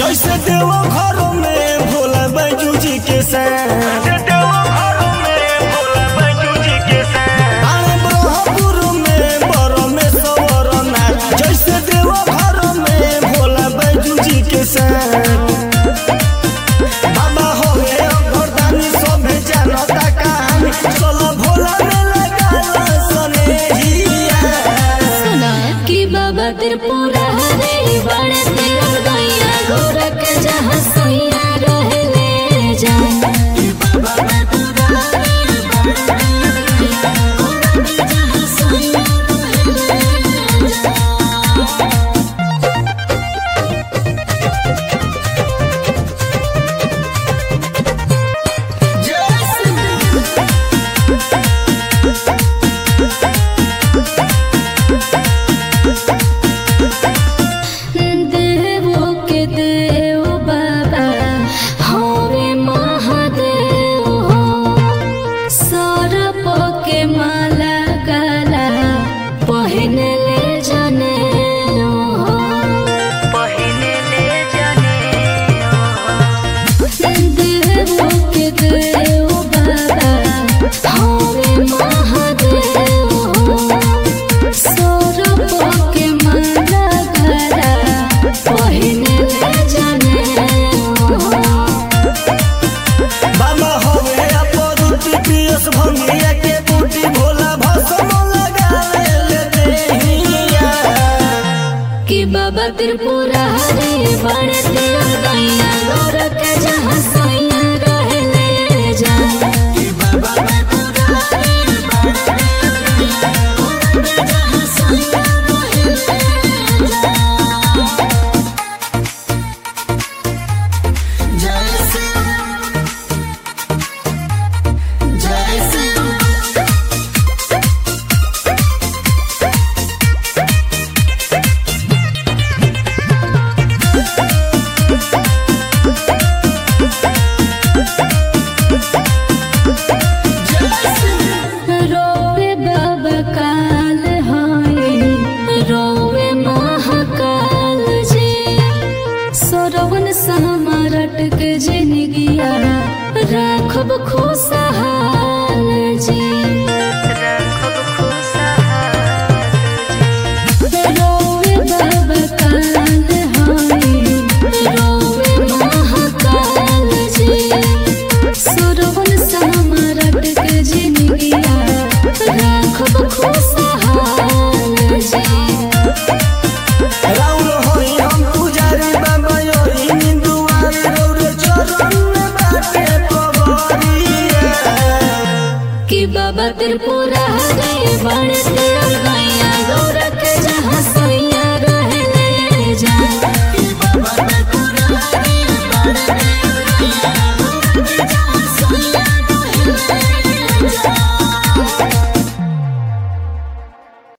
जैसे देवो घर में भोला बैजू जी के संग ब्रह्मपुर में बरमेश्वर नाथ जैसे देवो घर में भोला बैजू जी के संग बाबा हो गए घरदानी सभे जानता कहानी चलो भोला में लगा सनेहिया सुना कि बाबा त्रिपुरा रे बड़े तेरा गैया गोरख जहाँ सोया रह ले जा बाबा त्रिपुरा रे बड़े तेरा गैया गोरख जहाँ सोया रह ले जा राखब खुशा